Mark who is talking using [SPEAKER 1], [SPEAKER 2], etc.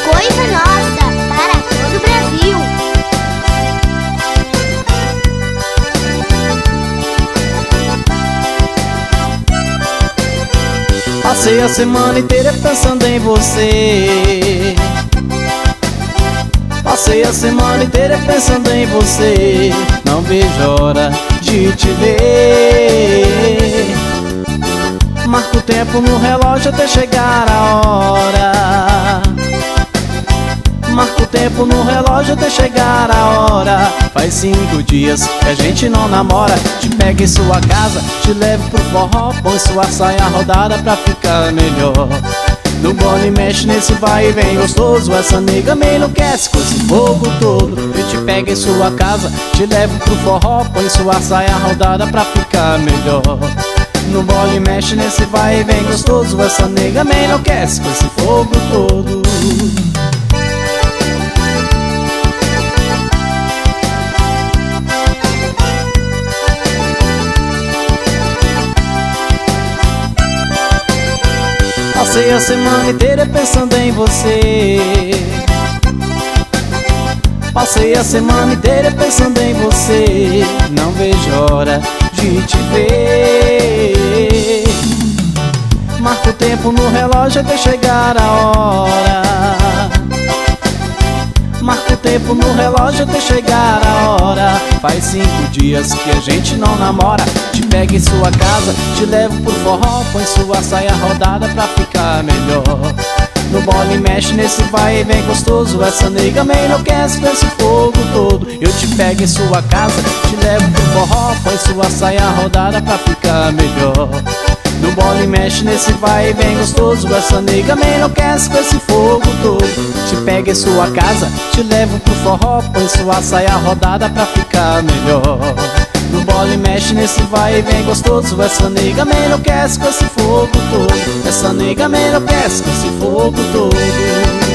[SPEAKER 1] Coisa nossa para todo o Brasil.
[SPEAKER 2] Passei a semana inteira pensando em você. Passei a semana inteira pensando em você. Não vejo hora de te ver. Marco o tempo no relógio até chegar a hora. Marco o tempo no relógio até chegar a hora. Faz 5 dias que a gente não namora. Te pego em sua casa, te levo pro forró. Põe sua saia rodada pra ficar melhor. No bola e mexe nesse vai e vem gostoso. Essa nega me enlouquece com esse fogo todo. Eu te pego em sua casa, te levo pro forró. Põe sua saia rodada pra ficar melhor. No bola e mexe nesse vai e vem gostoso. Essa nega me enlouquece com esse fogo todo. Passei a semana inteira pensando em você. Passei a semana inteira pensando em você. Não vejo hora de te ver. Marco o tempo no relógio até chegar a hora. Marco o tempo no relógio até chegar a hora. Faz 5 dias que a gente não namora. Te pego em sua casa, te levo pro forró. Põe sua saia rodada pra ficar melhor. No bola e mexe nesse vai e vem gostoso. Essa nega me enlouquece com esse fogo todo. Eu te pego em sua casa, te levo pro forró. Põe sua saia rodada pra ficar melhor. No bola e mexe nesse vai e vem gostoso. Essa nega me enlouquece com esse fogo todo. Te pego em sua casa, te levo pro forró. Põe sua saia rodada pra ficar melhor. No bola e mexe nesse vai e vem gostoso. Essa nega me enlouquece com esse fogo todo. Essa nega me enlouquece com esse fogo todo.